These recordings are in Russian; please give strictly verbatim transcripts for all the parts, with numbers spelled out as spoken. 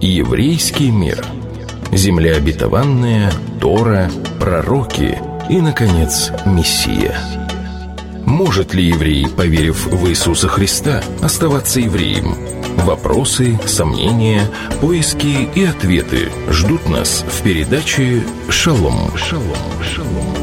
Еврейский мир. Земля обетованная, Тора, пророки и, наконец, Мессия. Может ли еврей, поверив в Иисуса Христа, оставаться евреем? Вопросы, сомнения, поиски и ответы ждут нас в передаче «Шалом». Шалом, шалом.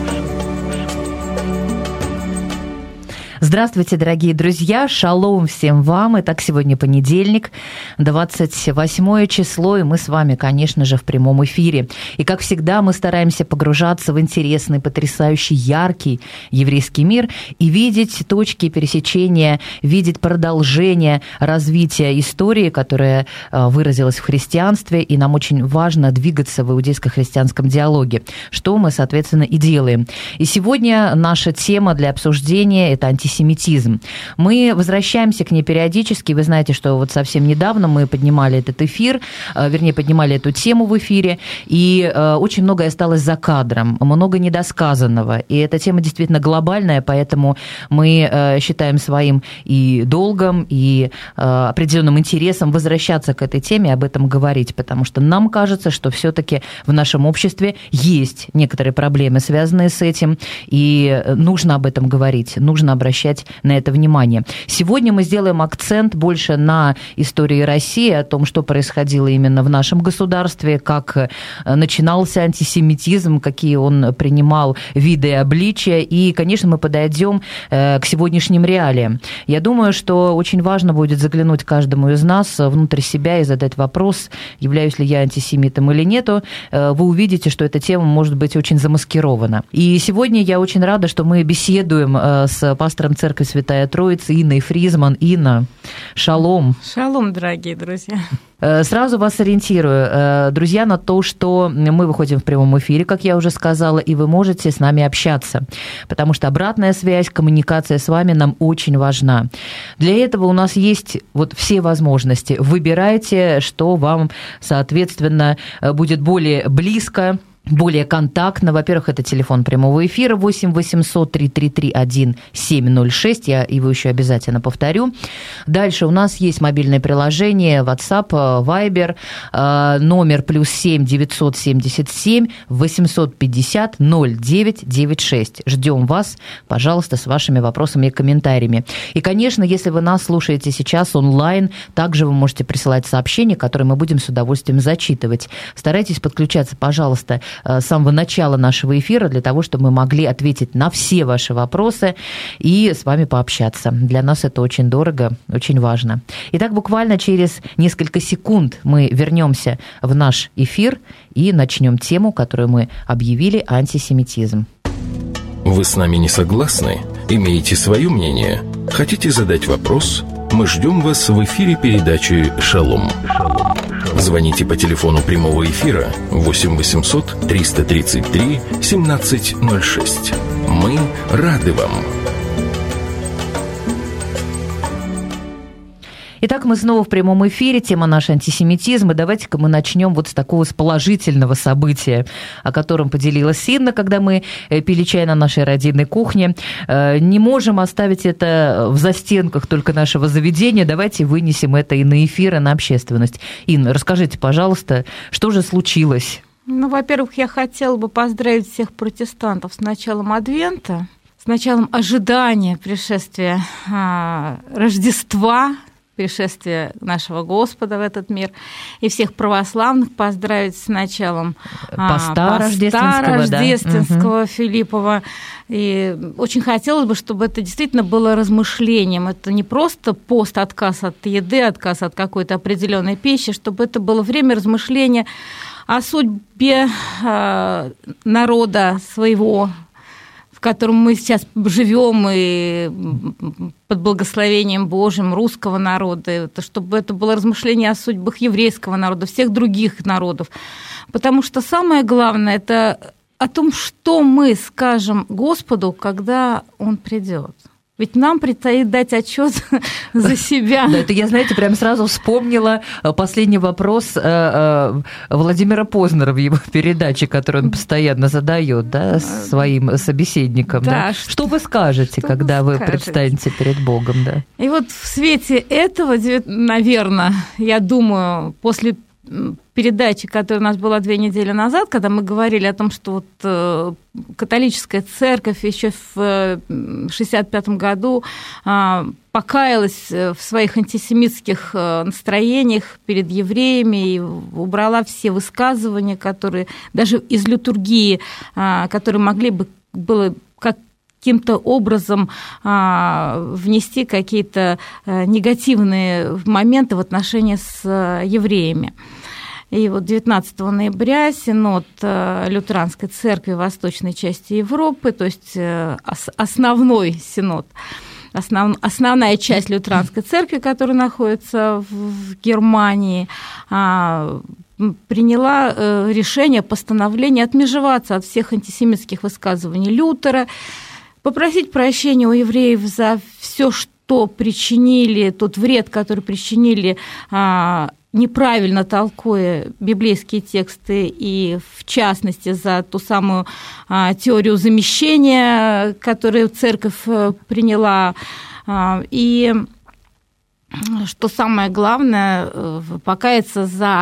Здравствуйте, дорогие друзья! Шалом всем вам! Итак, сегодня понедельник, двадцать восьмое число, и мы с вами, конечно же, в прямом эфире. И, как всегда, мы стараемся погружаться в интересный, потрясающий, яркий еврейский мир и видеть точки пересечения, видеть продолжение развития истории, которая выразилась в христианстве, и нам очень важно двигаться в иудейско-христианском диалоге, что мы, соответственно, и делаем. И сегодня наша тема для обсуждения – это антисемитизм. Антисемитизм. Мы возвращаемся к ней периодически. Вы знаете, что вот совсем недавно мы поднимали этот эфир, вернее, поднимали эту тему в эфире, и очень многое осталось за кадром, много недосказанного. И эта тема действительно глобальная, поэтому мы считаем своим и долгом, и определенным интересом возвращаться к этой теме, об этом говорить, потому что нам кажется, что все-таки в нашем обществе есть некоторые проблемы, связанные с этим, и нужно об этом говорить, нужно обращаться на это внимание. Сегодня мы сделаем акцент больше на истории России, о том, что происходило именно в нашем государстве, как начинался антисемитизм, какие он принимал виды и обличия, и, конечно, мы подойдем к сегодняшним реалиям. Я думаю, что очень важно будет заглянуть каждому из нас внутрь себя и задать вопрос, являюсь ли я антисемитом или нету. Вы увидите, что эта тема может быть очень замаскирована. И сегодня я очень рада, что мы беседуем с пастором Церкви Святая Троица Инной Фризман. Инна, шалом. Шалом, дорогие друзья. Сразу вас ориентирую, друзья, на то, что мы выходим в прямом эфире, как я уже сказала, и вы можете с нами общаться, потому что обратная связь, коммуникация с вами нам очень важна. Для этого у нас есть вот все возможности. Выбирайте, что вам, соответственно, будет более близко, более контактно. Во-первых, это телефон прямого эфира восемь восемьсот три три три один семь ноль шесть. Я его еще обязательно повторю. Дальше у нас есть мобильное приложение WhatsApp, Viber, номер плюс семь девятьсот семьдесят семь восемьсот пятьдесят ноль девять девяносто шесть. Ждем вас, пожалуйста, с вашими вопросами и комментариями. И, конечно, если вы нас слушаете сейчас онлайн, также вы можете присылать сообщения, которые мы будем с удовольствием зачитывать. Старайтесь подключаться, пожалуйста, с самого начала нашего эфира, для того, чтобы мы могли ответить на все ваши вопросы и с вами пообщаться. Для нас это очень дорого, очень важно. Итак, буквально через несколько секунд мы вернемся в наш эфир и начнем тему, которую мы объявили, антисемитизм. Вы с нами не согласны? Имеете свое мнение? Хотите задать вопрос? Мы ждем вас в эфире передачи «Шалом». Звоните по телефону прямого эфира восемь восемьсот триста тридцать три семнадцать ноль шесть. Мы рады вам. Итак, мы снова в прямом эфире, тема наш антисемитизм, и давайте-ка мы начнем вот с такого с положительного события, о котором поделилась Инна, когда мы пили чай на нашей родильной кухне. Не можем оставить это в застенках только нашего заведения, давайте вынесем это и на эфир, и на общественность. Инна, расскажите, пожалуйста, что же случилось? Ну, во-первых, я хотела бы поздравить всех протестантов с началом Адвента, с началом ожидания пришествия а, Рождества, пришествия нашего Господа в этот мир, и всех православных поздравить с началом поста, поста рождественского, рождественского да? Филиппова. И очень хотелось бы, чтобы это действительно было размышлением. Это не просто пост, отказ от еды, отказ от какой-то определенной пищи, чтобы это было время размышления о судьбе народа своего, в котором мы сейчас живем, и под благословением Божьим русского народа, это, чтобы это было размышление о судьбах еврейского народа, всех других народов. Потому что самое главное – это о том, что мы скажем Господу, когда Он придет. Ведь нам предстоит дать отчет за себя. Да, это я, знаете, прям сразу вспомнила последний вопрос Владимира Познера в его передаче, которую он постоянно задает, да, своим собеседникам. Да. Да. Что вы скажете, что когда вы, вы предстанете перед Богом? Да? И вот в свете этого, наверное, я думаю, после передаче, которая у нас была две недели назад, когда мы говорили о том, что вот католическая церковь еще в шестьдесят пятом году покаялась в своих антисемитских настроениях перед евреями и убрала все высказывания, которые даже из литургии, которые могли бы было как каким-то образом а, внести какие-то а, негативные моменты в отношении с а, евреями. И вот девятнадцатого ноября Синод а, Лютеранской церкви восточной части Европы, то есть а, основной Синод, основ, основная часть Лютеранской церкви, которая находится в, в Германии, а, приняла а, решение, постановление отмежеваться от всех антисемитских высказываний Лютера, попросить прощения у евреев за все, что причинили, тот вред, который причинили, неправильно толкуя библейские тексты, и в частности за ту самую теорию замещения, которую церковь приняла. И что самое главное, покаяться за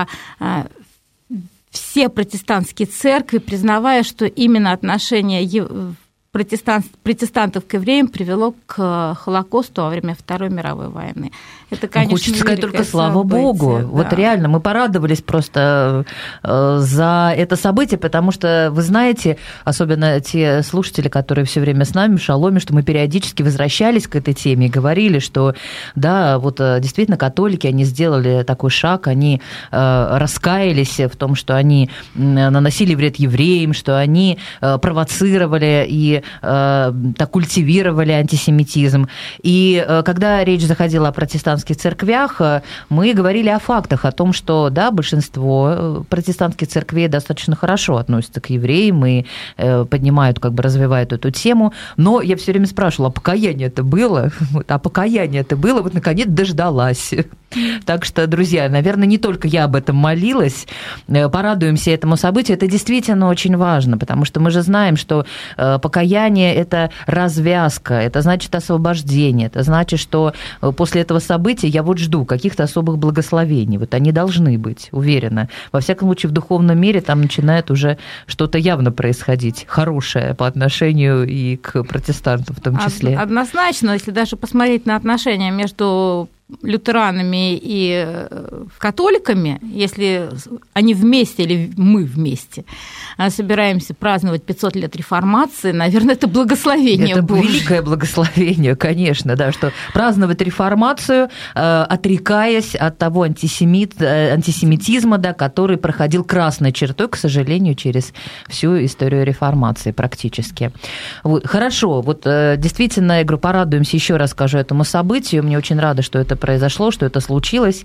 все протестантские церкви, признавая, что именно отношение Протестант, протестантов к евреям привело к Холокосту во время Второй мировой войны. Это, конечно, хочется сказать только событие. слава Богу. Да. Вот реально, мы порадовались просто за это событие, потому что, вы знаете, особенно те слушатели, которые все время с нами в Шаломе, что мы периодически возвращались к этой теме и говорили, что да, вот действительно католики, они сделали такой шаг, они раскаялись в том, что они наносили вред евреям, что они провоцировали и так культивировали антисемитизм. И когда речь заходила о протестантских церквях, мы говорили о фактах, о том, что, да, большинство протестантских церквей достаточно хорошо относятся к евреям и поднимают, как бы развивают эту тему. Но я все время спрашивала, а покаяние это было? А покаяние это было? Вот, наконец, дождалась. Так что, друзья, наверное, не только я об этом молилась, порадуемся этому событию. Это действительно очень важно, потому что мы же знаем, что покаяние – это развязка, это значит освобождение, это значит, что после этого события я вот жду каких-то особых благословений. Вот они должны быть, уверена. Во всяком случае, в духовном мире там начинает уже что-то явно происходить, хорошее по отношению и к протестантам в том числе. Однозначно, если даже посмотреть на отношения между лютеранами и католиками, если они вместе или мы вместе собираемся праздновать пятьсот лет реформации, наверное, это благословение это Божье. Великое благословение, конечно, да, что праздновать реформацию, отрекаясь от того антисемит, антисемитизма, да, который проходил красной чертой, к сожалению, через всю историю реформации практически. Вот, хорошо, вот действительно, я говорю, порадуемся, еще раз скажу этому событию, мне очень рада, что это произошло, что это случилось.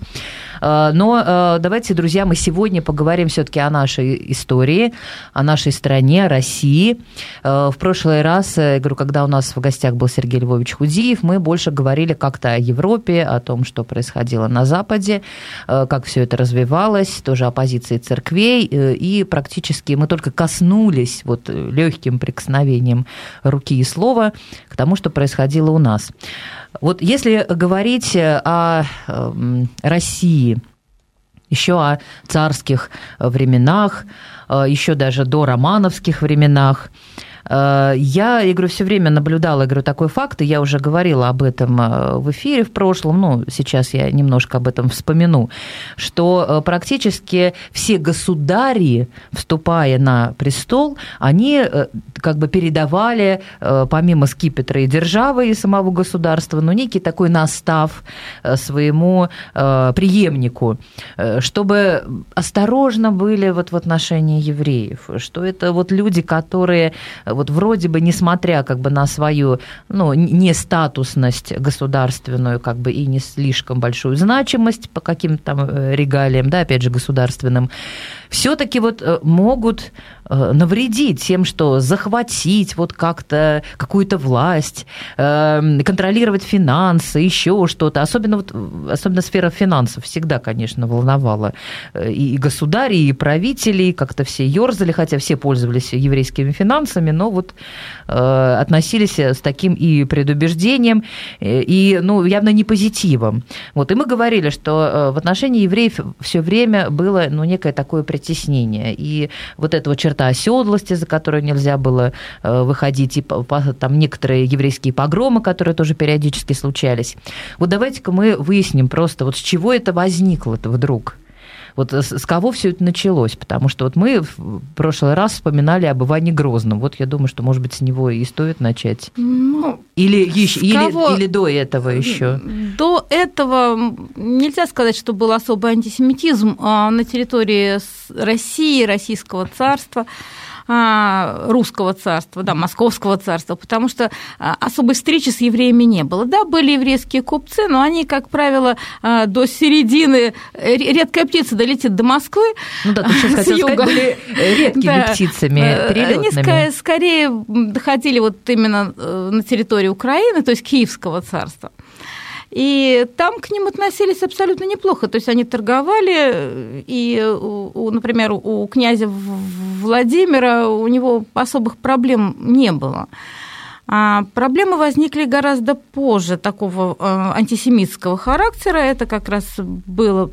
Но давайте, друзья, мы сегодня поговорим все-таки о нашей истории, о нашей стране, о России. В прошлый раз, я говорю, когда у нас в гостях был Сергей Львович Худиев, мы больше говорили как-то о Европе, о том, что происходило на Западе, как все это развивалось, тоже о позиции церквей, и практически мы только коснулись вот легким прикосновением руки и слова к тому, что происходило у нас. Вот если говорить о России, еще о царских временах, еще даже до романовских временах, я, я говорю, все время наблюдала, я говорю, такой факт, и я уже говорила об этом в эфире в прошлом, ну, сейчас я немножко об этом вспомяну, что практически все государи, вступая на престол, они как бы передавали, помимо скипетра и державы и самого государства, ну, некий такой настав своему преемнику, чтобы осторожно были вот в отношении евреев, что это вот люди, которые вот вроде бы, несмотря как бы на свою, ну, нестатусность государственную, как бы и не слишком большую значимость по каким-то там регалиям, да, опять же, государственным, все-таки вот могут навредить тем, что захватить вот как-то какую-то власть, контролировать финансы, еще что-то. Особенно, вот, особенно сфера финансов всегда, конечно, волновала и государей, и правителей, как-то все ерзали, хотя все пользовались еврейскими финансами, но вот э, относились с таким и предубеждением, и, ну, явно не позитивом. Вот, и мы говорили, что в отношении евреев все время было, ну, некое такое притеснение, и вот эта вот черта оседлости, за которую нельзя было выходить, и там некоторые еврейские погромы, которые тоже периодически случались. Вот давайте-ка мы выясним просто, вот с чего это возникло-то вдруг. Вот с кого все это началось? Потому что вот мы в прошлый раз вспоминали об Иване Грозном. Вот я думаю, что, может быть, с него и стоит начать. Ну, или, еще, или, или до этого еще? До этого нельзя сказать, что был особый антисемитизм на территории России, Российского царства, Русского царства, да, Московского царства, потому что особой встречи с евреями не было. Да, были еврейские купцы, но они, как правило, до середины, редкая птица долетит до Москвы. Ну да, ты сейчас хотела сказать, были редкими да. птицами, перелетными. Они скорее доходили вот именно на территорию Украины, то есть Киевского царства. И там к ним относились абсолютно неплохо. То есть они торговали, и, например, у князя Владимира у него особых проблем не было. А проблемы возникли гораздо позже такого антисемитского характера. Это как раз было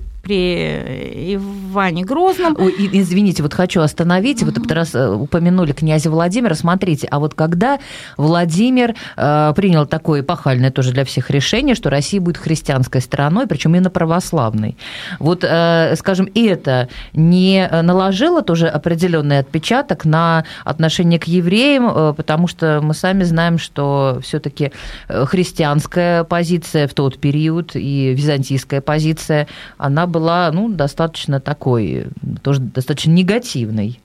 при Иване Грозном. Ой, извините, вот хочу остановить, uh-huh. вот раз упомянули князя Владимира, смотрите, а вот когда Владимир э, принял такое эпохальное тоже для всех решение, что Россия будет христианской страной, причем именно православной, вот, э, скажем, это не наложило тоже определенный отпечаток на отношение к евреям, э, потому что мы сами знаем, что все-таки христианская позиция в тот период и византийская позиция, она была, ну, достаточно такой, тоже достаточно негативной.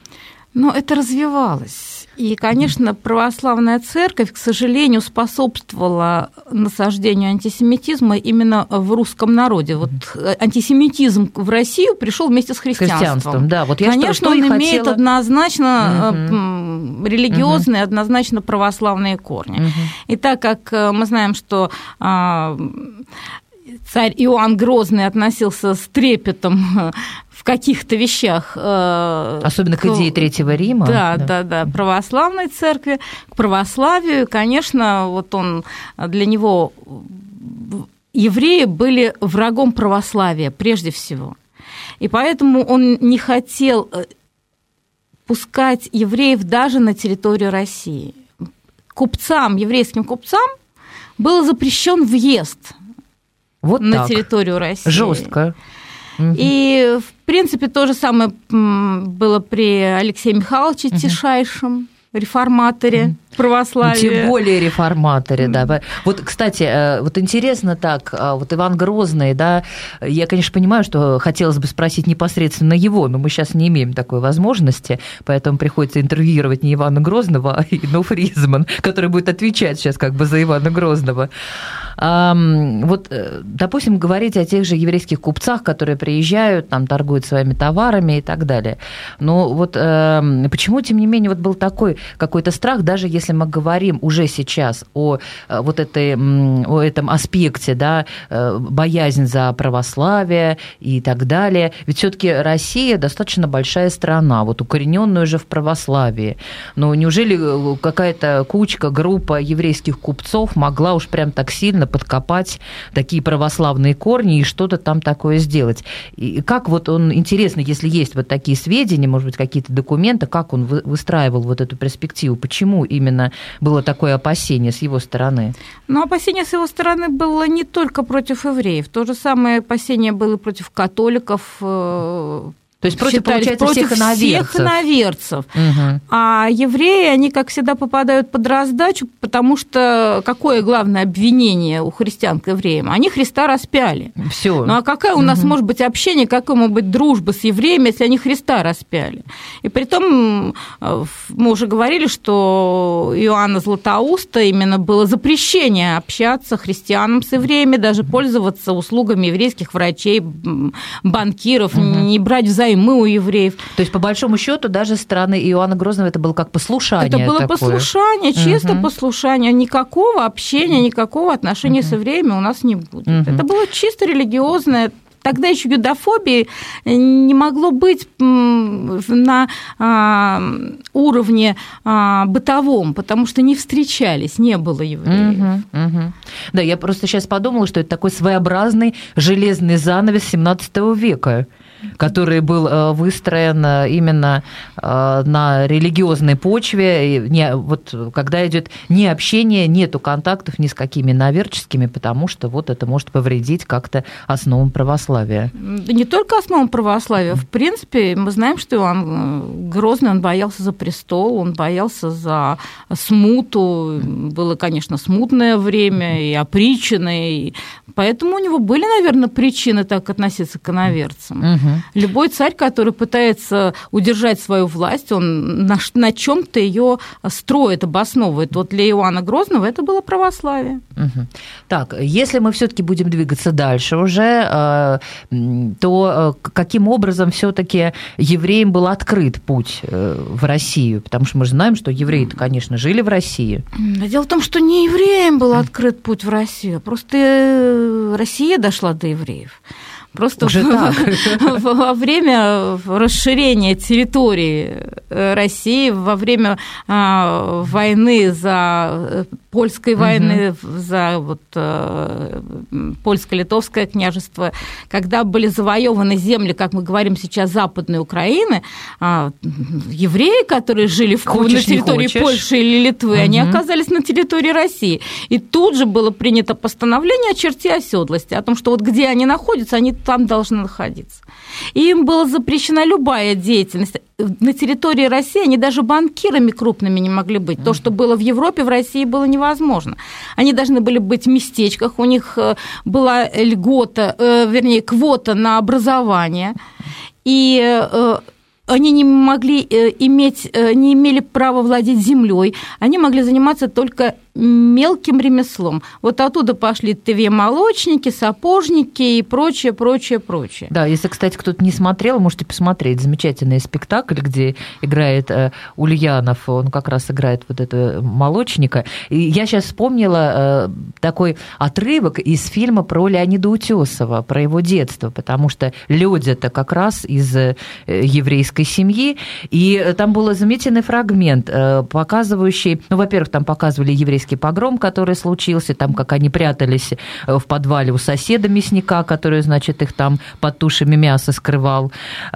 Но это развивалось. И, конечно, православная церковь, к сожалению, способствовала насаждению антисемитизма именно в русском народе. Вот антисемитизм в Россию пришел вместе с христианством. Христианством, да. Вот я конечно, что, что он имеет хотела... однозначно угу. религиозные, угу. однозначно православные корни. Угу. И так как мы знаем, что царь Иоанн Грозный относился с трепетом в каких-то вещах. Особенно к, к идее Третьего Рима. Да, да, да, да, православной церкви, к православию. Конечно, вот он, для него евреи были врагом православия прежде всего. И поэтому он не хотел пускать евреев даже на территорию России. Купцам, еврейским купцам был запрещен въезд вот на так. территорию России. Жестко. И, в принципе, то же самое было при Алексее Михайловиче угу. Тишайшем, реформаторе угу. православия. Ну, тем более реформаторе, да. Вот, кстати, вот интересно так, вот Иван Грозный, да, я, конечно, понимаю, что хотелось бы спросить непосредственно его, но мы сейчас не имеем такой возможности, поэтому приходится интервьюировать не Ивана Грозного, а Ину Фризман, который будет отвечать сейчас как бы за Ивана Грозного. Вот, допустим, говорить о тех же еврейских купцах, которые приезжают, там, торгуют своими товарами и так далее. Но вот почему, тем не менее, вот был такой какой-то страх, даже если мы говорим уже сейчас о вот этой, о этом аспекте, да, боязнь за православие и так далее, ведь все-таки Россия достаточно большая страна, вот укорененная уже в православии. Но неужели какая-то кучка, группа еврейских купцов могла уж прям так сильно подкопать такие православные корни и что-то там такое сделать? И как вот он, интересно, если есть вот такие сведения, может быть, какие-то документы, как он выстраивал вот эту перспективу, почему именно было такое опасение с его стороны? Ну, опасение с его стороны было не только против евреев, то же самое опасение было против католиков. То есть против, получается, против всех иноверцев. Всех иноверцев. Угу. А евреи, они, как всегда, попадают под раздачу, потому что какое главное обвинение у христиан к евреям? Они Христа распяли. Всё. Ну а какая у нас угу. может быть общение, какая может быть дружба с евреями, если они Христа распяли? И притом мы уже говорили, что Иоанна Златоуста именно было запрещение общаться христианам с евреями, даже пользоваться услугами еврейских врачей, банкиров, угу. не брать взаимодействие мы у евреев. То есть, по большому счету, даже со стороны Иоанна Грозного это было как послушание. Это было такое. послушание, чисто угу. послушание. Никакого общения, никакого отношения угу. с евреями у нас не будет. Угу. Это было чисто религиозное тогда еще юдофобии не могло быть на уровне бытовом, потому что не встречались, не было евреев. Угу, угу. Да, я просто сейчас подумала, что это такой своеобразный железный занавес семнадцатого века, который был выстроен именно на религиозной почве, не, вот, когда идет ни общение, нету контактов ни с какими иноверческими, потому что вот это может повредить как-то основам православия. Да не только основам православия. В принципе, мы знаем, что Иоанн Грозный, он боялся за престол, он боялся за смуту. Было, конечно, смутное время и опричное, и поэтому у него были, наверное, причины так относиться к иноверцам. Угу. Любой царь, который пытается удержать свою власть, он на, на чем-то ее строит, обосновывает. Вот для Иоанна Грозного это было православие. Угу. Так, если мы все-таки будем двигаться дальше уже, то каким образом все-таки евреям был открыт путь в Россию? Потому что мы же знаем, что евреи-то, конечно, жили в России. Дело в том, что не евреям был открыт путь в Россию, просто Россия дошла до евреев. Просто Уже в, так. во время расширения территории России, во время а, войны за польской войны, угу. за вот, польско-литовское княжество, когда были завоеваны земли, как мы говорим сейчас, Западной Украины, а, евреи, которые жили в, хочешь, на территории Польши или Литвы, угу. они оказались на территории России. И тут же было принято постановление о черте оседлости, о том, что вот где они находятся, они там должны находиться. И им была запрещена любая деятельность. На территории России они даже банкирами крупными не могли быть. То, что было в Европе, в России было невозможно. Они должны были быть в местечках, у них была льгота, вернее, квота на образование. И они не могли иметь, не имели права владеть землей, они могли заниматься только мелким ремеслом. Вот оттуда пошли ТВ-молочники, сапожники и прочее, прочее, прочее. Да, если, кстати, кто-то не смотрел, можете посмотреть замечательный спектакль, где играет Ульянов, он как раз играет вот этого молочника. И я сейчас вспомнила такой отрывок из фильма про Леонида Утесова, про его детство, потому что Лёдя-то как раз из еврейской семьи, и там был замечательный фрагмент, показывающий, ну, во-первых, там показывали еврейский погром, который случился, там, как они прятались в подвале у соседа мясника, который, значит, их там под тушами мяса скрывал.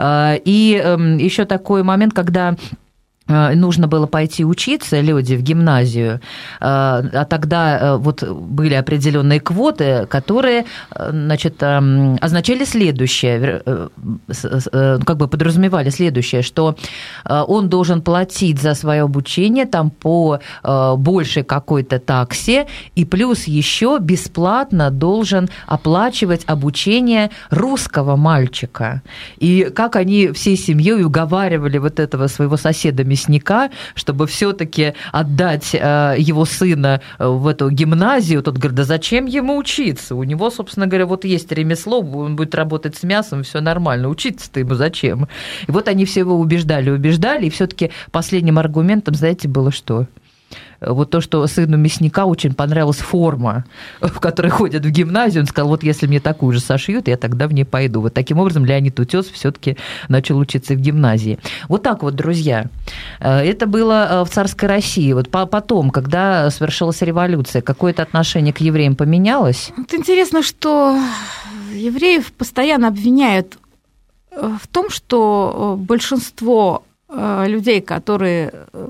И еще такой момент, когда нужно было пойти учиться Лёде в гимназию, а тогда вот были определенные квоты, которые, значит, означали следующее, как бы подразумевали следующее, что он должен платить за свое обучение там по большей какой-то таксе, и плюс еще бесплатно должен оплачивать обучение русского мальчика. И как они всей семьей уговаривали вот этого своего соседа мясника, чтобы все-таки отдать его сына в эту гимназию, тот говорит, да зачем ему учиться? У него, собственно говоря, вот есть ремесло, он будет работать с мясом, все нормально, учиться-то ему зачем? И вот они все его убеждали, убеждали, и все-таки последним аргументом, знаете, было что? Вот то, что сыну мясника очень понравилась форма, в которой ходят в гимназию, он сказал, вот если мне такую же сошьют, я тогда в ней пойду. Вот таким образом Леонид Утес все-таки начал учиться в гимназии. Вот так вот, друзья. Это было в царской России. Вот потом, когда совершилась революция, какое-то отношение к евреям поменялось? Вот интересно, что евреев постоянно обвиняют в том, что большинство людей, которые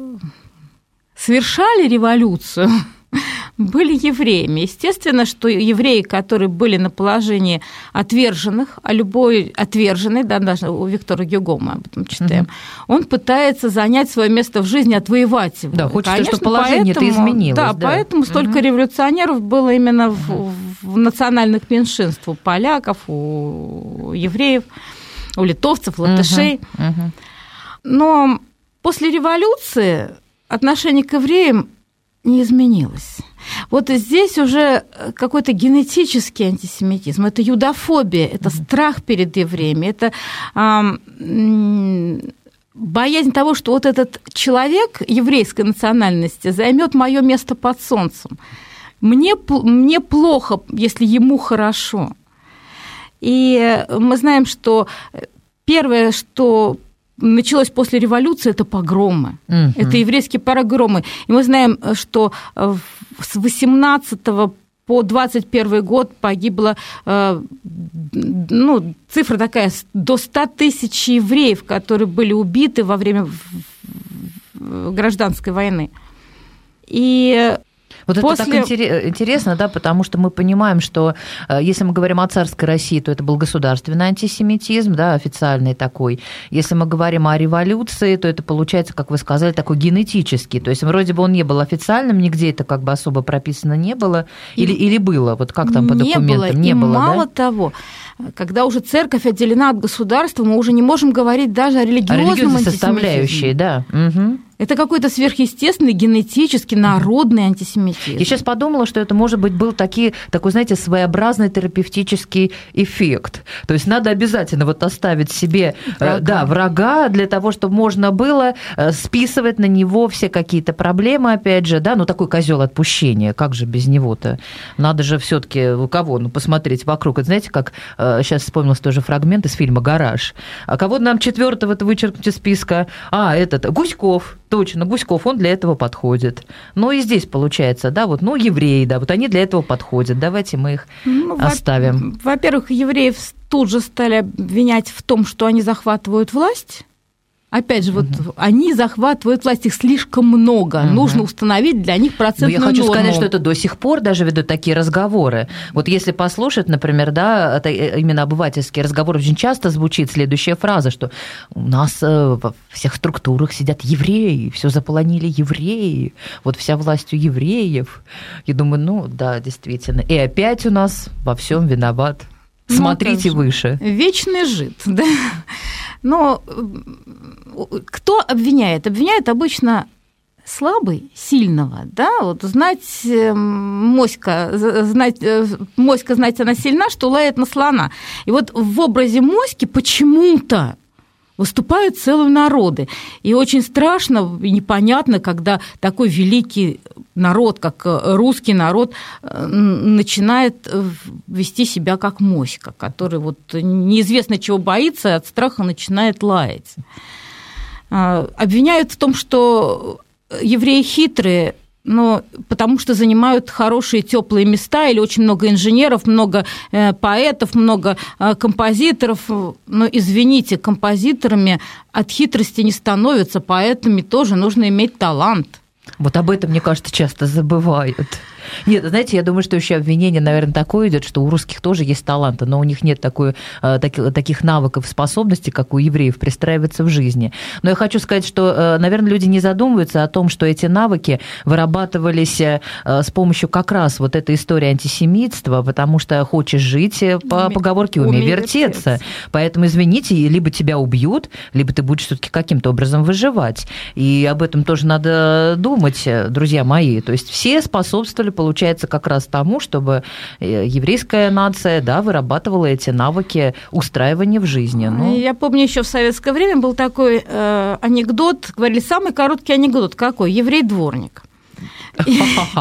совершали революцию, были евреями. Естественно, что евреи, которые были на положении отверженных, а любой отверженный, да, даже у Виктора Гюго мы об этом читаем, mm-hmm. он пытается занять свое место в жизни, отвоевать его. Да, хочется, чтобы положение-то изменилось. Да, да, поэтому столько mm-hmm. революционеров было именно в, в национальных меньшинств, у поляков, у евреев, у литовцев, латышей. Mm-hmm. Mm-hmm. Но после революции отношение к евреям не изменилось. Вот здесь уже какой-то генетический антисемитизм, это юдофобия, это mm-hmm. страх перед евреями, это э, боязнь того, что вот этот человек еврейской национальности займет мое место под солнцем. Мне, мне плохо, если ему хорошо. И мы знаем, что первое, что началось после революции, это погромы. Uh-huh. Это еврейские погромы. И мы знаем, что с восемнадцатого по двадцать первый год погибло, ну, цифра такая, до ста тысяч евреев, которые были убиты во время гражданской войны. И вот после... это так интересно, да, потому что мы понимаем, что если мы говорим о царской России, то это был государственный антисемитизм, да, официальный такой. Если мы говорим о революции, то это получается, как вы сказали, такой генетический. То есть вроде бы он не был официальным, нигде это как бы особо прописано не было. Или, или было? Вот как там по не документам? Было. Не и было, мало да? того, когда уже церковь отделена от государства, мы уже не можем говорить даже о религиозном антисемитизме. Религиозной составляющей, да. Угу. Это какой-то сверхъестественный, генетический, народный антисемитизм. Я сейчас подумала, что это, может быть, был таки, такой, знаете, своеобразный терапевтический эффект. То есть надо обязательно вот оставить себе врага. Да, врага для того, чтобы можно было списывать на него все какие-то проблемы, опять же, да, ну такой козел отпущения, как же без него-то? Надо же все-таки у кого? Ну, посмотреть вокруг. Это, знаете, как сейчас вспомнился тоже фрагмент из фильма «Гараж». А кого нам четвертого-то вычеркнуть из списка? А, этот, Гуськов. Точно, Гуськов, он для этого подходит. Ну и здесь получается, да, вот, ну, евреи, да, вот они для этого подходят. Давайте мы их ну, оставим. Во-первых, евреев тут же стали обвинять в том, что они захватывают власть. Опять же, вот угу. они захватывают власть, их слишком много. Угу. Нужно установить для них процентную норму. Я хочу сказать, что это до сих пор даже ведут такие разговоры. Вот если послушать, например, да, это именно обывательский разговор, очень часто звучит следующая фраза, что у нас во всех структурах сидят евреи, все заполонили евреи, вот вся власть у евреев. Я думаю, ну да, действительно. И опять у нас во всем виноват. Смотрите ну, выше. Вечный жид, да. Но кто обвиняет? Обвиняет обычно слабый, сильного, да, вот знать моська, знать, моська знать она сильна, что лает на слона. И вот в образе моськи почему-то выступают целые народы. И очень страшно и непонятно, когда такой великий народ, как русский народ, начинает вести себя как моська, который вот неизвестно чего боится, и от страха начинает лаять. Обвиняют в том, что евреи хитрые, но потому что занимают хорошие теплые места, или очень много инженеров, много поэтов, много композиторов. Но, извините, композиторами от хитрости не становятся, поэтами тоже нужно иметь талант. Вот об этом, мне кажется, часто забывают. Нет, знаете, я думаю, что еще обвинение, наверное, такое идет, что у русских тоже есть таланты, но у них нет такой, таких, таких навыков, способностей, как у евреев, пристраиваться в жизни. Но я хочу сказать, что, наверное, люди не задумываются о том, что эти навыки вырабатывались с помощью как раз вот этой истории антисемитства, потому что хочешь жить, по поговорке умей вертеться. Поэтому, извините, либо тебя убьют, либо ты будешь все-таки каким-то образом выживать. И об этом тоже надо думать, друзья мои. То есть все способствовали, получается, как раз тому, чтобы еврейская нация, да, вырабатывала эти навыки устраивания в жизни. Ну... Я помню, еще в советское время был такой э, анекдот, говорили, самый короткий анекдот какой? Еврей-дворник. И,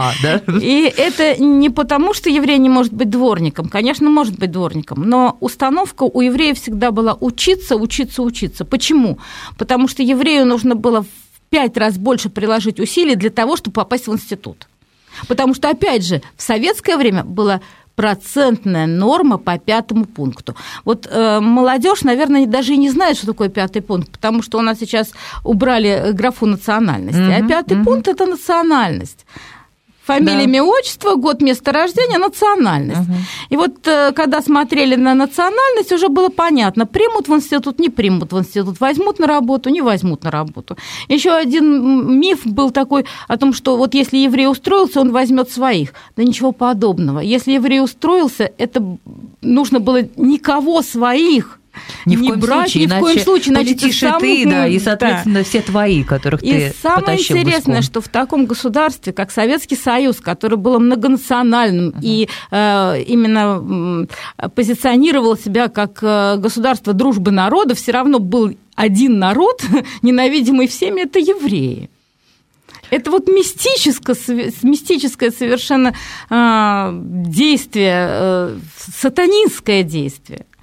и это не потому, что еврей не может быть дворником, конечно, может быть дворником, но установка у евреев всегда была учиться, учиться, учиться. Почему? Потому что еврею нужно было в пять раз больше приложить усилий для того, чтобы попасть в институт. Потому что, опять же, в советское время была процентная норма по пятому пункту. Вот э, молодежь, наверное, даже и не знает, что такое пятый пункт, потому что у нас сейчас убрали графу национальности, mm-hmm, а пятый mm-hmm. пункт – это национальность. Фамилия, да. Имя, отчество, год, место рождения, национальность. Угу. И вот когда смотрели на национальность, уже было понятно, примут в институт, не примут в институт, возьмут на работу, не возьмут на работу. Еще один миф был такой о том, что вот если еврей устроился, он возьмет своих. Да ничего подобного. Если еврей устроился, это нужно было никого своих Ни в не коем брать, случае, ни в коем случае. Полетишь и ты, да, и, соответственно, да. все твои, которых и ты самое потащил интересное, гуськом. что в таком государстве, как Советский Союз, который был многонациональным uh-huh. и э, именно э, позиционировал себя как э, государство дружбы народов, все равно был один народ, ненавидимый всеми, это евреи. Это вот мистическое, мистическое совершенно э, действие, э, сатанинское действие.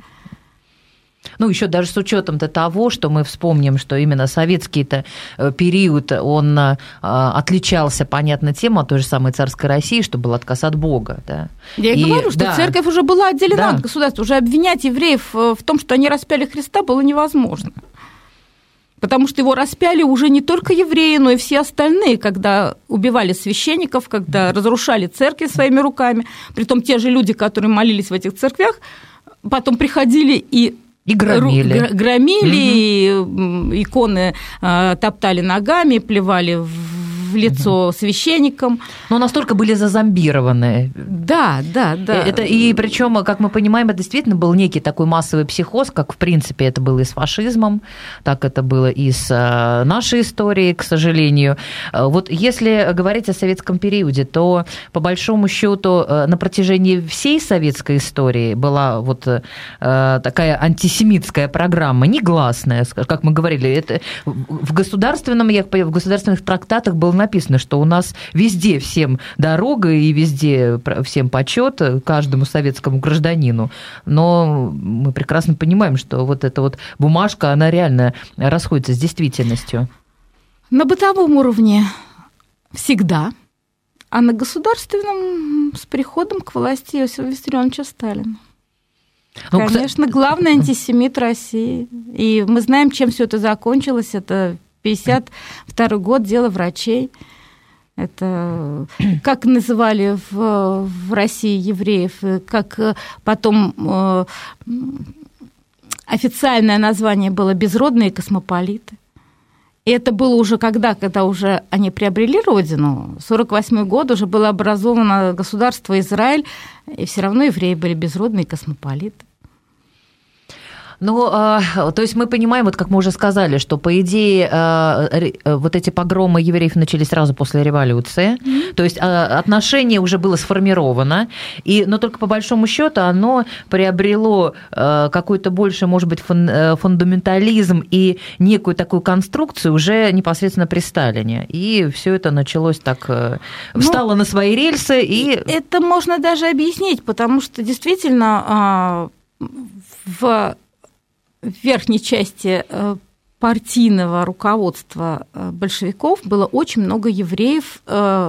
Ну, еще даже с учетом того, что мы вспомним, что именно советский-то период, он отличался, понятно, тем от той же самой царской России, что был отказ от Бога. Да? Я и говорю, что да. церковь уже была отделена да. от государства. Уже обвинять евреев в том, что они распяли Христа, было невозможно. Потому что его распяли уже не только евреи, но и все остальные, когда убивали священников, когда разрушали церкви своими руками. Притом те же люди, которые молились в этих церквях, потом приходили и И громили. Громили, угу. иконы топтали ногами, плевали в лицо священникам. Но настолько были зазомбированы. Да, да, да. Это, и причем, как мы понимаем, это действительно был некий такой массовый психоз, как, в принципе, это было и с фашизмом, так это было и с нашей историей, к сожалению. Вот если говорить о советском периоде, то, по большому счету, на протяжении всей советской истории была вот такая антисемитская программа, негласная, как мы говорили. Это в государственном, в государственных трактатах был написано, что у нас везде всем дорога и везде всем почет, каждому советскому гражданину. Но мы прекрасно понимаем, что вот эта вот бумажка, она реально расходится с действительностью. На бытовом уровне всегда, а на государственном с приходом к власти Иосифа Виссарионовича Сталина. Ну, конечно, кстати... главный антисемит России. И мы знаем, чем все это закончилось. Это пятьдесят второй год, дело врачей. Это как называли в, в России евреев, как потом э, официальное название было «безродные космополиты». И это было уже когда, когда уже они приобрели родину. сорок восьмой год уже было образовано государство Израиль, и все равно евреи были безродные космополиты. Ну, то есть мы понимаем, вот как мы уже сказали, что, по идее, вот эти погромы евреев начались сразу после революции, mm-hmm. то есть отношение уже было сформировано, и, но только по большому счету оно приобрело какой-то больше, может быть, фундаментализм и некую такую конструкцию уже непосредственно при Сталине. И все это началось так, встало ну, на свои рельсы. И... Это можно даже объяснить, потому что действительно в... в верхней части партийного руководства большевиков было очень много евреев,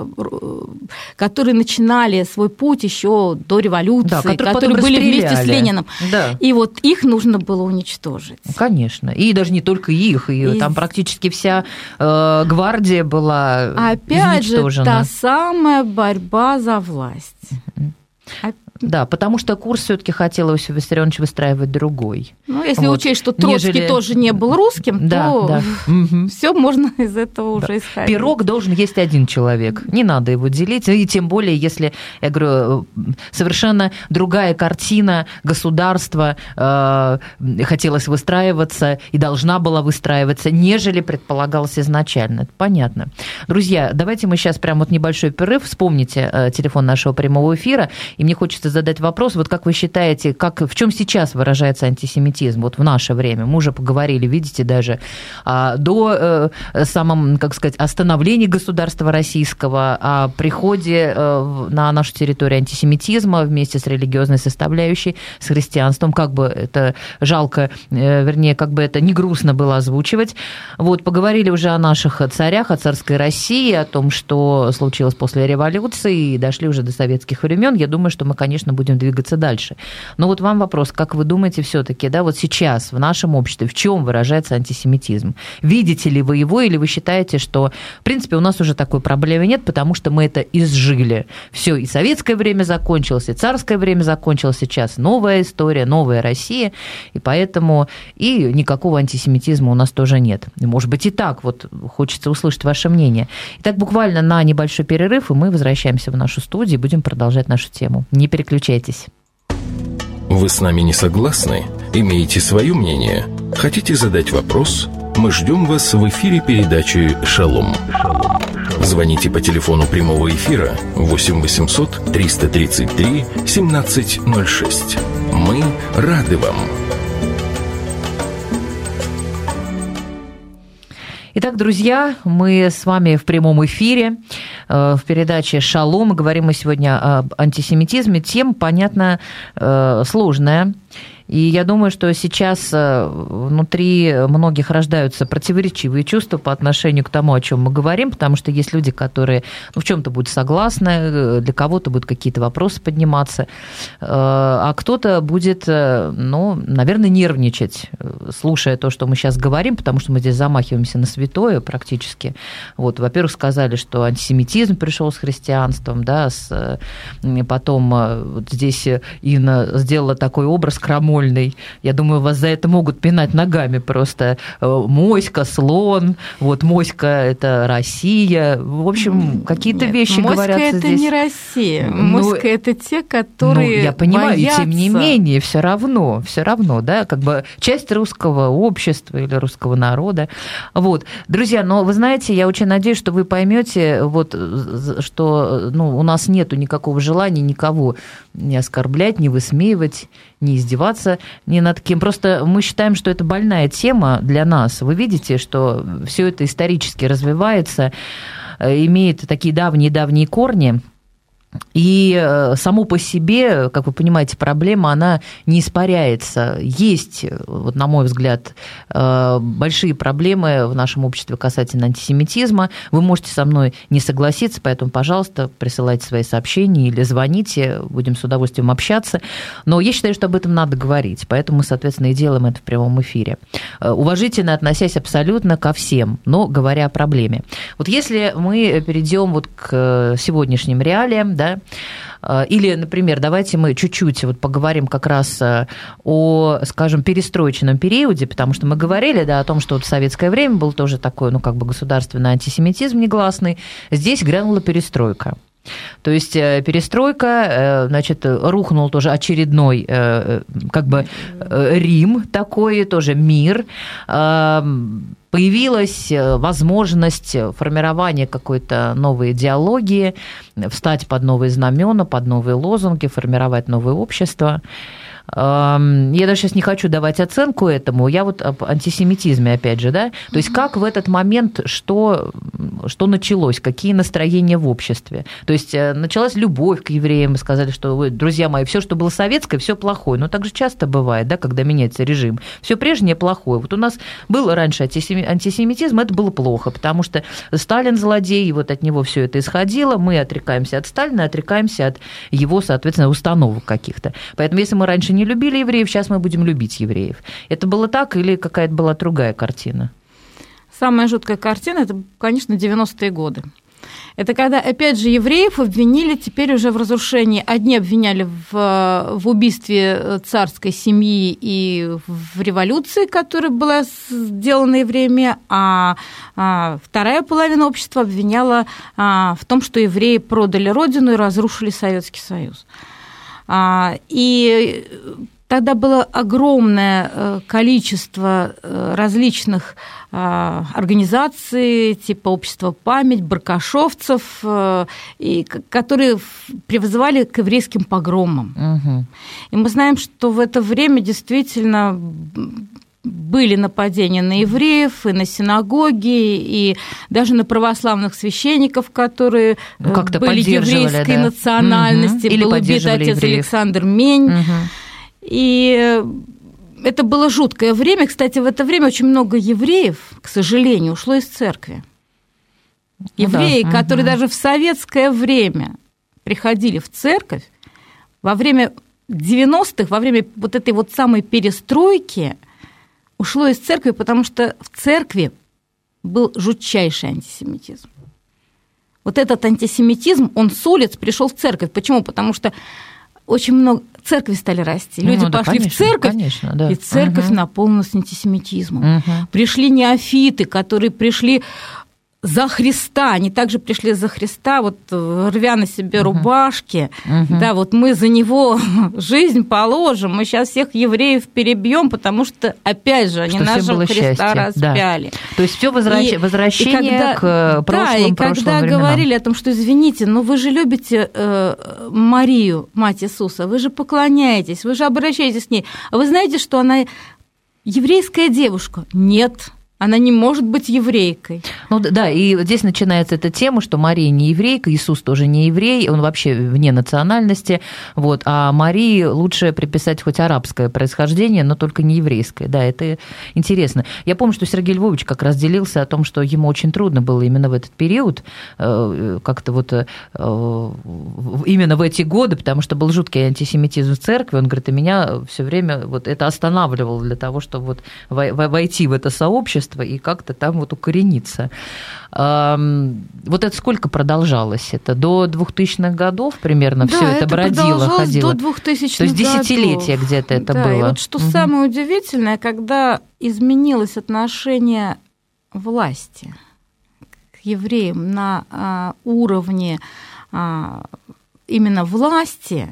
которые начинали свой путь еще до революции, да, которые, которые были вместе с Лениным. Да. И вот их нужно было уничтожить. Конечно. И даже не только их, и, и... там практически вся э, гвардия была Опять уничтожена. Опять же, та самая борьба за власть. Опять Да, потому что курс все-таки хотел Иосиф Виссарионович выстраивать другой. Ну, если вот. учесть, что Троцкий Нежели... тоже не был русским, да, то да. все можно из этого да. уже исходить. Пирог должен есть один человек, не надо его делить, и тем более, если, я говорю, совершенно другая картина государства э, хотелось выстраиваться и должна была выстраиваться, нежели предполагалось изначально. Это понятно. Друзья, давайте мы сейчас прям вот небольшой перерыв, вспомните э, телефон нашего прямого эфира, и мне хочется задать вопрос, вот как вы считаете, как, в чем сейчас выражается антисемитизм вот в наше время? Мы уже поговорили, видите, даже а, до э, самом, как сказать, остановления государства российского, о приходе э, на нашу территорию антисемитизма вместе с религиозной составляющей, с христианством, как бы это жалко, э, вернее, как бы это не грустно было озвучивать. Вот, поговорили уже о наших царях, о царской России, о том, что случилось после революции, и дошли уже до советских времен. Я думаю, что мы, конечно, будем двигаться дальше. Но вот вам вопрос, как вы думаете все-таки, да, вот сейчас в нашем обществе в чем выражается антисемитизм? Видите ли вы его, или вы считаете, что, в принципе, у нас уже такой проблемы нет, потому что мы это изжили. Все, и советское время закончилось, и царское время закончилось, сейчас новая история, новая Россия, и поэтому и никакого антисемитизма у нас тоже нет. И, может быть, и так, вот хочется услышать ваше мнение. Итак, буквально на небольшой перерыв, и мы возвращаемся в нашу студию и будем продолжать нашу тему. Не переключайтесь. Вы с нами не согласны? Имеете свое мнение? Хотите задать вопрос? Мы ждем вас в эфире передачи «Шалом». Звоните по телефону прямого эфира восемь восемьсот триста тридцать три семнадцать ноль шесть. Мы рады вам. Итак, друзья, мы с вами в прямом эфире в передаче «Шалом». Говорим мы сегодня об антисемитизме. Тема, понятно, сложная. И я думаю, что сейчас внутри многих рождаются противоречивые чувства по отношению к тому, о чем мы говорим, потому что есть люди, которые ну, в чем-то будут согласны, для кого-то будут какие-то вопросы подниматься, а кто-то будет, ну, наверное, нервничать, слушая то, что мы сейчас говорим, потому что мы здесь замахиваемся на святое практически. Вот, во-первых, сказали, что антисемитизм пришел с христианством, да, с... потом вот здесь Инна сделала такой образ крамольный. Я думаю, вас за это могут пинать ногами просто. Моська, слон, вот моська – это Россия. В общем, какие-то Нет, вещи моська говорятся это здесь. не Россия. Ну, моська – это те, которые ну, я понимаю, боятся. и тем не менее, все равно, все равно, да, как бы часть русского общества или русского народа. Вот. Друзья, но вы знаете, я очень надеюсь, что вы поймете, вот, что ну, у нас нету никакого желания никого не оскорблять, не высмеивать, не издеваться ни над кем. Просто мы считаем, что это больная тема для нас. Вы видите, что все это исторически развивается, имеет такие давние-давние корни. И само по себе, как вы понимаете, проблема, она не испаряется. Есть, вот, на мой взгляд, большие проблемы в нашем обществе касательно антисемитизма. Вы можете со мной не согласиться, поэтому, пожалуйста, присылайте свои сообщения или звоните, будем с удовольствием общаться. Но я считаю, что об этом надо говорить, поэтому мы, соответственно, и делаем это в прямом эфире. Уважительно относясь абсолютно ко всем, но говоря о проблеме. Вот если мы перейдем вот к сегодняшним реалиям, да, или, например, давайте мы чуть-чуть вот поговорим как раз о, скажем, перестроечном периоде, потому что мы говорили, да, о том, что вот в советское время был тоже такой, ну, как бы государственный антисемитизм негласный. Здесь грянула перестройка. То есть перестройка, значит, рухнул тоже очередной, как бы, Рим такой, тоже мир. Появилась возможность формирования какой-то новой идеологии, встать под новые знамена, под новые лозунги, формировать новое общество. Я даже сейчас не хочу давать оценку этому, я вот об антисемитизме опять же, да, то есть как в этот момент, что, что началось, какие настроения в обществе, то есть началась любовь к евреям, сказали, что, вы, друзья мои, все, что было советское, все плохое, но так же часто бывает, да, когда меняется режим, все прежнее плохое, вот у нас был раньше антисемитизм, это было плохо, потому что Сталин злодей, и вот от него все это исходило, мы отрекаемся от Сталина, отрекаемся от его, соответственно, установок каких-то, поэтому если мы раньше не любили евреев, сейчас мы будем любить евреев. Это было так или какая-то была другая картина? Самая жуткая картина – это, конечно, девяностые годы. Это когда, опять же, евреев обвинили теперь уже в разрушении. Одни обвиняли в, в убийстве царской семьи и в революции, которая была сделана евреями, а, а вторая половина общества обвиняла а, в том, что евреи продали родину и разрушили Советский Союз. И тогда было огромное количество различных организаций, типа Общества память, баркашовцев, которые призывали к еврейским погромам. Угу. И мы знаем, что в это время действительно были нападения на евреев, и на синагоги, и даже на православных священников, которые ну, были еврейской да. национальности. Угу. Был убит отец евреев. Александр Мень. Угу. И это было жуткое время. Кстати, в это время очень много евреев, к сожалению, ушло из церкви. Евреи, ну, да. которые угу. даже в советское время приходили в церковь, во время девяностых, во время вот этой вот самой перестройки, ушло из церкви, потому что в церкви был жутчайший антисемитизм. Вот этот антисемитизм, он с улиц пришел в церковь. Почему? Потому что очень много церкви стали расти. Люди ну, да, пошли конечно, в церковь, конечно, да. и церковь угу. наполнилась антисемитизмом. Угу. Пришли неофиты, которые пришли за Христа, они также пришли за Христа, вот рвя на себе рубашки, uh-huh. да, вот мы за него жизнь положим, мы сейчас всех евреев перебьем, потому что, опять же, они что нашего Христа счастье. Распяли. Да. То есть все возвращ... и, возвращение и когда, к прошлым, да, и прошлым когда временам. Говорили о том, что, извините, но вы же любите э, Марию, мать Иисуса, вы же поклоняетесь, вы же обращаетесь к ней, а вы знаете, что она еврейская девушка? Нет. Она не может быть еврейкой. Ну да, и здесь начинается эта тема, что Мария не еврейка, Иисус тоже не еврей, он вообще вне национальности, вот, а Марии лучше приписать хоть арабское происхождение, но только не еврейское. Да, это интересно. Я помню, что Сергей Львович как раз делился о том, что ему очень трудно было именно в этот период, как-то вот именно в эти годы, потому что был жуткий антисемитизм в церкви, он говорит, и меня все время вот это останавливало для того, чтобы вот войти в это сообщество и как-то там вот укорениться. Вот это сколько продолжалось? Это до двухтысячных годов примерно да, все это, это бродило, ходило? До двухтысячных То есть десятилетия годов. Где-то это да, было. И вот что угу. самое удивительное, когда изменилось отношение власти к евреям на а, уровне а, именно власти,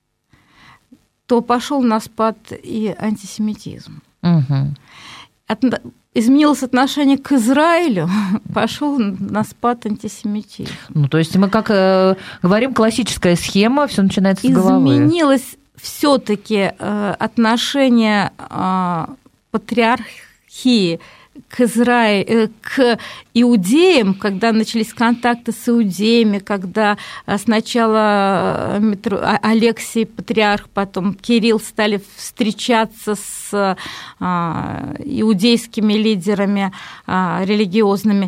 то пошел на спад и антисемитизм. Угу. От, изменилось отношение к Израилю, пошел на спад антисемитизм. Ну, то есть мы, как э, говорим, классическая схема, все начинается с головы. Изменилось все-таки э, отношение э, патриархии к Израилю, к иудеям, когда начались контакты с иудеями, когда сначала Алексий, патриарх, потом Кирилл стали встречаться с иудейскими лидерами религиозными,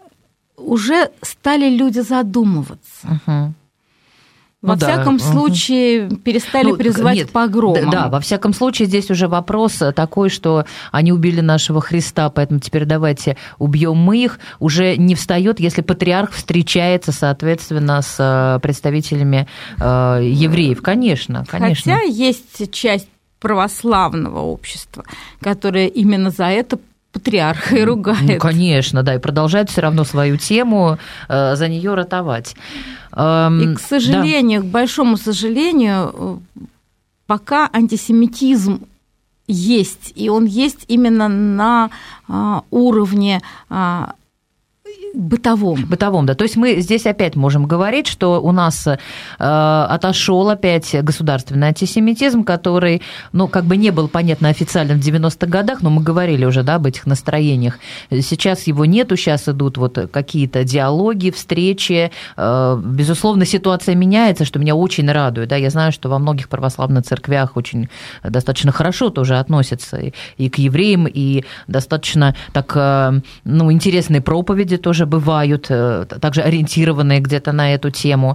уже стали люди задумываться. Угу. Во ну, всяком да. случае, угу. перестали ну, призывать нет, к погромам. Да, во всяком случае, здесь уже вопрос такой, что они убили нашего Христа, поэтому теперь давайте убьем мы их, уже не встает, если патриарх встречается, соответственно, с представителями э, евреев. Конечно, конечно. Хотя есть часть православного общества, которая именно за это патриарха и ругает. Ну, конечно, да, и продолжает все равно свою тему, э, за нее ратовать. И, к сожалению, да. к большому сожалению, пока антисемитизм есть, и он есть именно на уровне бытовом. Бытовом, да. То есть мы здесь опять можем говорить, что у нас э, отошел опять государственный антисемитизм, который, ну, как бы не был понятно официально в девяностых годах, но мы говорили уже, да, об этих настроениях. Сейчас его нету, сейчас идут вот какие-то диалоги, встречи. Э, безусловно, ситуация меняется, что меня очень радует. Да. Я знаю, что во многих православных церквях очень достаточно хорошо тоже относятся и, и к евреям, и достаточно так, э, ну, интересные проповеди тоже бывают, также ориентированные где-то на эту тему.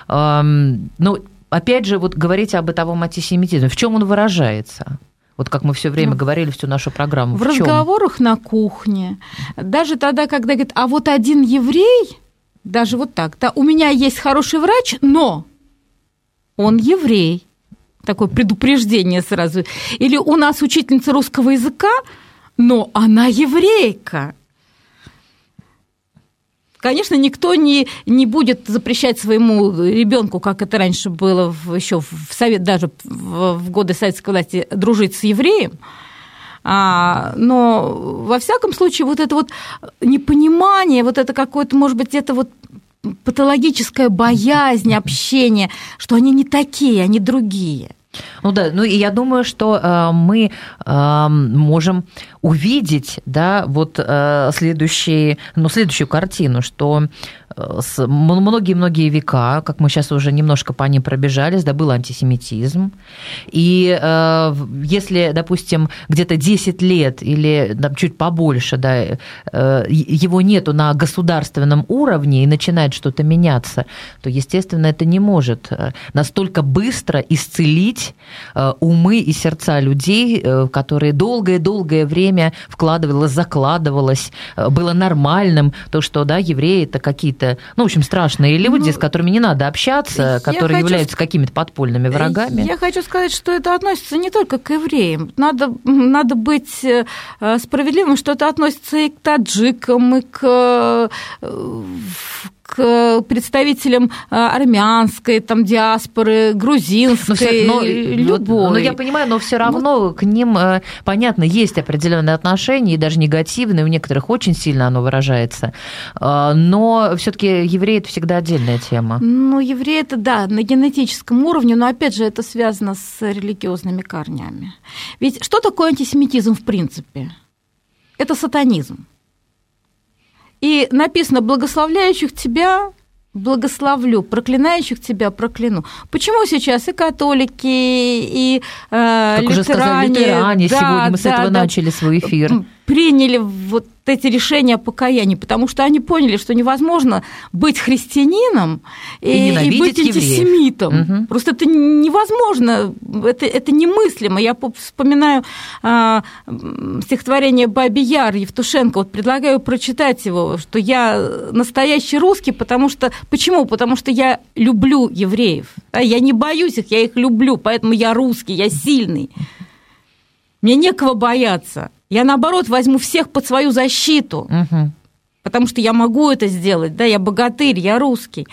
Но, опять же, вот говорить об бытовом антисемитизме, в чем он выражается? Вот как мы все время говорили всю нашу программу. В, в разговорах на кухне. Даже тогда, когда говорит, а вот один еврей, даже вот так, да, у меня есть хороший врач, но он еврей. Такое предупреждение сразу. Или у нас учительница русского языка, но она еврейка. Конечно, никто не, не будет запрещать своему ребенку, как это раньше было в, еще в совет, даже в, в годы советской власти, дружить с евреем. А, но во всяком случае вот это вот непонимание, вот это какое-то, может быть, это вот патологическая боязнь общения, что они не такие, они другие. Ну да, ну и я думаю, что э, мы э, можем увидеть, да, вот э, следующий, ну, следующую картину, что многие-многие века, как мы сейчас уже немножко по ним пробежались, да, был антисемитизм. И э, если, допустим, где-то десять лет или там, чуть побольше, да, э, его нету на государственном уровне и начинает что-то меняться, то, естественно, это не может настолько быстро исцелить э, умы и сердца людей, э, которые долгое-долгое время вкладывалось, закладывалось, э, было нормальным то, что, да, евреи – это какие-то, ну, в общем, страшные люди, ну, с которыми не надо общаться, которые хочу... являются какими-то подпольными врагами. Я хочу сказать, что это относится не только к евреям. Надо, надо быть справедливым, что это относится и к таджикам, и к... к представителям армянской там, диаспоры, грузинской, но, любой. Но я понимаю, но все равно вот. К ним, понятно, есть определенные отношения, и даже негативные, у некоторых очень сильно оно выражается. Но все-таки евреи – это всегда отдельная тема. Ну, евреи – это, да, на генетическом уровне, но, опять же, это связано с религиозными корнями. Ведь что такое антисемитизм в принципе? Это сатанизм. И написано: благословляющих тебя благословлю, проклинающих тебя прокляну. Почему сейчас и католики, и э, как лютеране, уже сказали, лютеране, да, сегодня мы с да, этого да, начали свой эфир, приняли вот эти решения о покаянии, потому что они поняли, что невозможно быть христианином и, и, и быть антисемитом. Угу. Просто это невозможно, это, это немыслимо. Я вспоминаю а, стихотворение «Бабий Яр» Евтушенко, вот предлагаю прочитать его, что я настоящий русский, потому что... Почему? Потому что я люблю евреев, да? Я не боюсь их, я их люблю, поэтому я русский, я сильный. Мне некого бояться. Я, наоборот, возьму всех под свою защиту, угу. потому что я могу это сделать, да, я богатырь, я русский.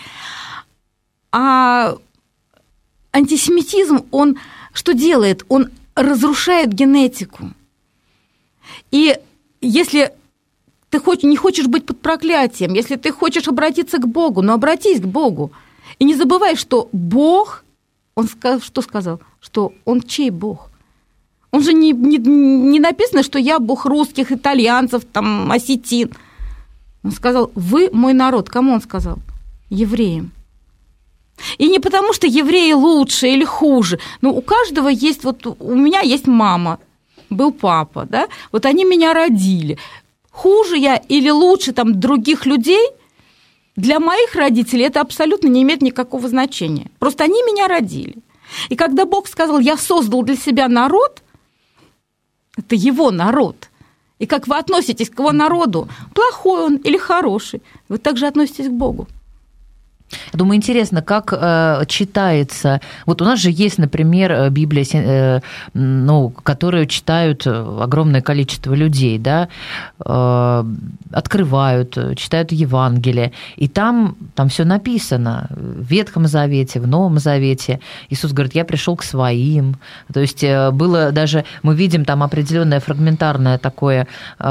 А антисемитизм, он что делает? Он разрушает генетику. И если ты не хочешь быть под проклятием, если ты хочешь обратиться к Богу, но обратись к Богу. И не забывай, что Бог, он что сказал? Что он чей Бог? Он же не, не, не написано, что я бог русских, итальянцев, там, осетин. Он сказал: вы мой народ. Кому он сказал? Евреям. И не потому, что евреи лучше или хуже. Но у каждого есть, вот у меня есть мама, был папа, да? Вот они меня родили. Хуже я или лучше там других людей, для моих родителей это абсолютно не имеет никакого значения. Просто они меня родили. И когда Бог сказал: я создал для себя народ, это его народ. И как вы относитесь к его народу, плохой он или хороший, вы также относитесь к Богу. Думаю, интересно, как э, читается... Вот у нас же есть, например, Библия, э, ну, которую читают огромное количество людей, да, э, открывают, читают Евангелие, и там, там все написано в Ветхом Завете, в Новом Завете. Иисус говорит: я пришел к своим. То есть было даже... Мы видим там определенное фрагментарное такое,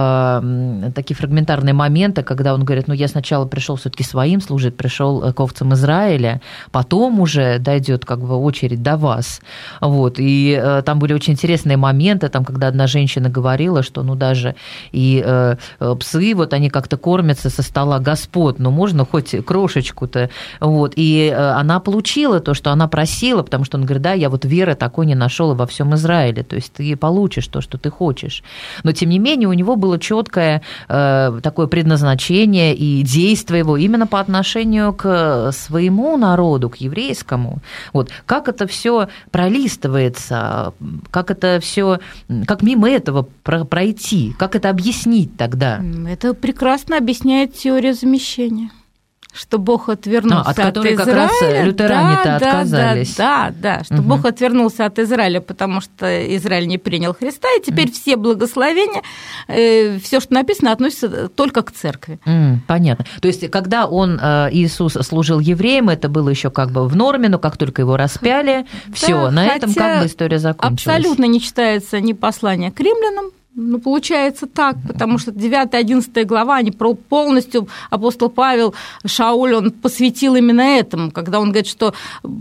э, такие фрагментарные моменты, когда он говорит: ну, я сначала пришел все-таки своим служить, пришел к овцам Израиля, потом уже дойдет как бы очередь до вас. Вот. И э, там были очень интересные моменты, там, когда одна женщина говорила, что ну даже и э, псы, вот они как-то кормятся со стола господ, ну можно хоть крошечку-то. Вот. И э, она получила то, что она просила, потому что он говорит: да, я вот веры такой не нашел во всем Израиле, то есть ты получишь то, что ты хочешь. Но тем не менее у него было четкое э, такое предназначение и действие его именно по отношению к своему народу, к еврейскому. Вот. Как это все пролистывается, как это все, как мимо этого пройти, как это объяснить тогда? Это прекрасно объясняет теория замещения. Что Бог отвернулся а, от, от которой Израиля. Как раз лютеране-то да, отказались. Да, да, да, что угу. Бог отвернулся от Израиля, потому что Израиль не принял Христа, и теперь угу. все благословения, э, все, что написано, относится только к церкви. М, понятно. То есть, когда он, Иисус, служил евреям, это было еще как бы в норме, но как только его распяли, да, все, на этом как бы история закончилась. Абсолютно не читается ни послание к римлянам. Ну, получается так, потому что девятая-одиннадцатая глава, они полностью, апостол Павел, Шауль, он посвятил именно этому, когда он говорит, что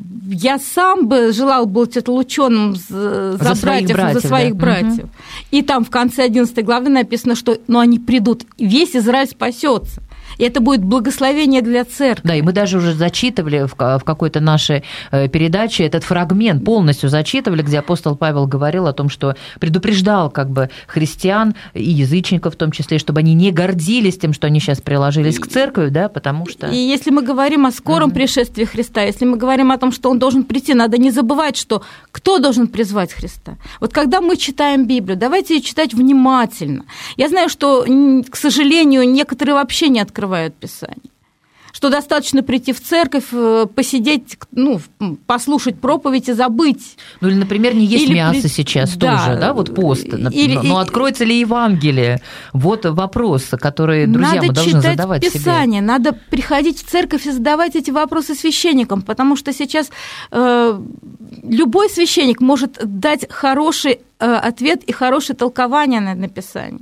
я сам бы желал быть отлученным за, за, за братьев, братьев, за своих да? братьев. Угу. И там в конце одиннадцатой главы написано, что ну, они придут, весь Израиль спасется. И это будет благословение для церкви. Да, и мы даже уже зачитывали в какой-то нашей передаче этот фрагмент, полностью зачитывали, где апостол Павел говорил о том, что предупреждал как бы христиан и язычников в том числе, чтобы они не гордились тем, что они сейчас приложились к церкви, да, потому что... И если мы говорим о скором mm-hmm. пришествии Христа, если мы говорим о том, что Он должен прийти, надо не забывать, что кто должен призвать Христа. Вот когда мы читаем Библию, давайте ее читать внимательно. Я знаю, что, к сожалению, некоторые вообще не открывают Писание. Что достаточно прийти в церковь, посидеть, ну, послушать проповедь и забыть. Ну, или, например, не есть или мясо при... сейчас да. тоже, да, вот пост. Или... Но, но откроется ли Евангелие? Вот вопрос, который, друзья, надо мы должны задавать себе. Надо читать Писание, себе. Надо приходить в церковь и задавать эти вопросы священникам, потому что сейчас э, любой священник может дать хороший э, ответ и хорошее толкование на написание.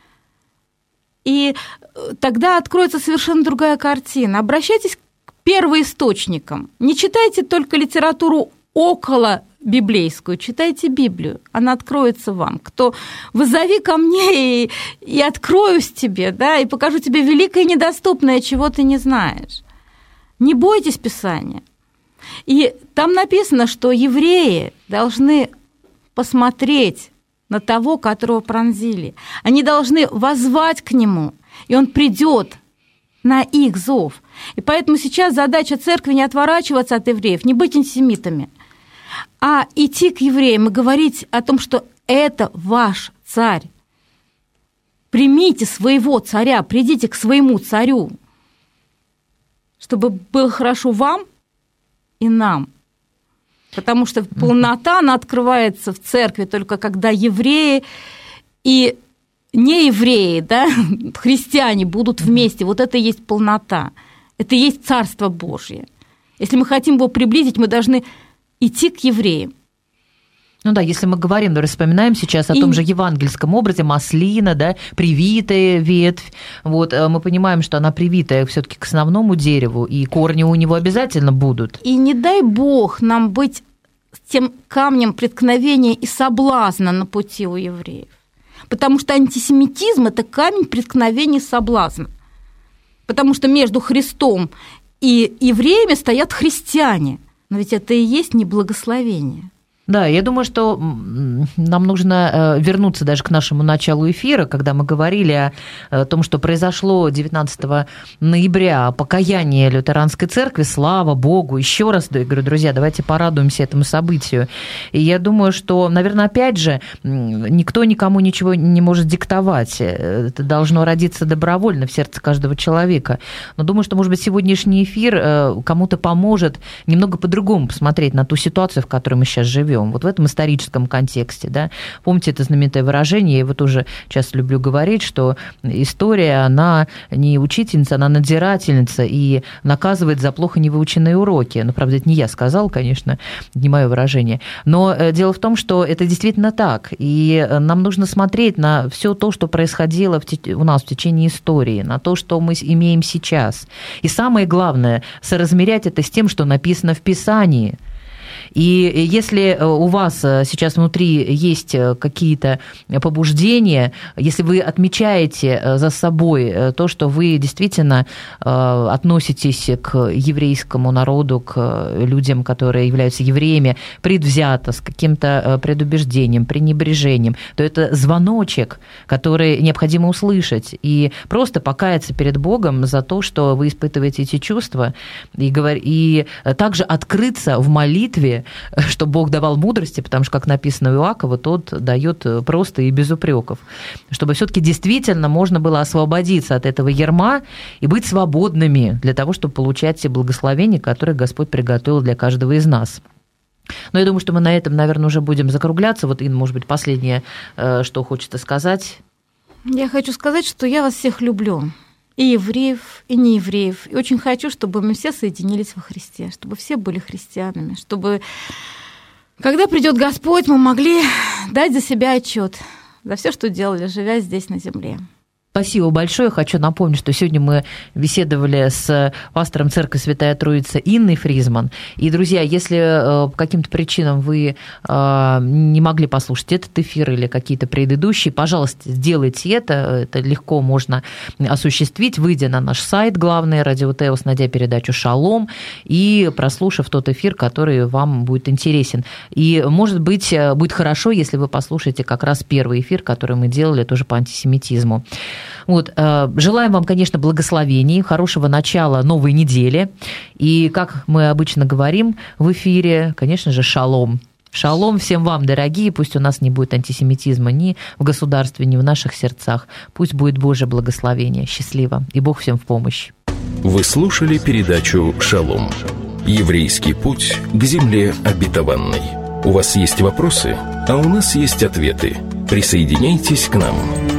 И тогда откроется совершенно другая картина. Обращайтесь к первоисточникам. Не читайте только литературу около библейскую, читайте Библию, она откроется вам. Кто «Вызови ко мне, и, и откроюсь тебе, да, и покажу тебе великое и недоступное, чего ты не знаешь». Не бойтесь Писания. И там написано, что евреи должны посмотреть на того, которого пронзили. Они должны воззвать к нему, и он придет на их зов. И поэтому сейчас задача церкви не отворачиваться от евреев, не быть антисемитами, а идти к евреям и говорить о том, что это ваш царь. Примите своего царя, придите к своему царю, чтобы было хорошо вам и нам. Потому что полнота, она открывается в церкви только когда евреи и неевреи, да, христиане будут вместе. Вот это и есть полнота. Это и есть Царство Божье. Если мы хотим его приблизить, мы должны идти к евреям. Ну да, если мы говорим, да, вспоминаем сейчас о и... том же евангельском образе, маслина, да, привитая ветвь, вот, мы понимаем, что она привитая все-таки к основному дереву, и корни у него обязательно будут. И не дай Бог нам быть тем камнем преткновения и соблазна на пути у евреев. Потому что антисемитизм – это камень преткновения и соблазна. Потому что между Христом и евреями стоят христиане. Но ведь это и есть неблагословение. Да, я думаю, что нам нужно вернуться даже к нашему началу эфира, когда мы говорили о том, что произошло девятнадцатого ноября покаяние лютеранской церкви. Слава Богу! Еще раз, я говорю, друзья, давайте порадуемся этому событию. И я думаю, что, наверное, опять же, никто никому ничего не может диктовать. Это должно родиться добровольно в сердце каждого человека. Но думаю, что, может быть, сегодняшний эфир кому-то поможет немного по-другому посмотреть на ту ситуацию, в которой мы сейчас живем. Вот в этом историческом контексте, да. Помните это знаменитое выражение, я его тоже часто люблю говорить, что история, она не учительница, она надзирательница и наказывает за плохо невыученные уроки. Ну, правда, это не я сказал, конечно, не мое выражение. Но дело в том, что это действительно так. И нам нужно смотреть на все то, что происходило в те... у нас в течение истории, на то, что мы имеем сейчас. И самое главное, соразмерять это с тем, что написано в Писании. И если у вас сейчас внутри есть какие-то побуждения, если вы отмечаете за собой то, что вы действительно относитесь к еврейскому народу, к людям, которые являются евреями, предвзято, с каким-то предубеждением, пренебрежением, то это звоночек, который необходимо услышать и просто покаяться перед Богом за то, что вы испытываете эти чувства, и, говор... и также открыться в молитве, что Бог давал мудрости, потому что, как написано у Иакова, тот дает просто и без упреков, чтобы все-таки действительно можно было освободиться от этого ярма и быть свободными для того, чтобы получать все благословения, которые Господь приготовил для каждого из нас. Но я думаю, что мы на этом, наверное, уже будем закругляться. Вот, Инна, может быть, последнее, что хочется сказать. Я хочу сказать, что я вас всех люблю. И евреев, и неевреев. И очень хочу, чтобы мы все соединились во Христе, чтобы все были христианами, чтобы, когда придет Господь, мы могли дать за себя отчет за все, что делали, живя здесь на земле. Спасибо большое. Хочу напомнить, что сегодня мы беседовали с пастором Церкви Святая Троица Инной Фризман. И, друзья, если по каким-то причинам вы не могли послушать этот эфир или какие-то предыдущие, пожалуйста, сделайте это. Это легко можно осуществить, выйдя на наш сайт главный Радио Теос, найдя передачу «Шалом» и прослушав тот эфир, который вам будет интересен. И, может быть, будет хорошо, если вы послушаете как раз первый эфир, который мы делали тоже по антисемитизму. Вот, желаем вам, конечно, благословений, хорошего начала новой недели. И, как мы обычно говорим в эфире, конечно же, шалом. Шалом всем вам, дорогие. Пусть у нас не будет антисемитизма ни в государстве, ни в наших сердцах. Пусть будет Божье благословение. Счастливо. И Бог всем в помощь. Вы слушали передачу «Шалом». Еврейский путь к земле обетованной. У вас есть вопросы, а у нас есть ответы. Присоединяйтесь к нам.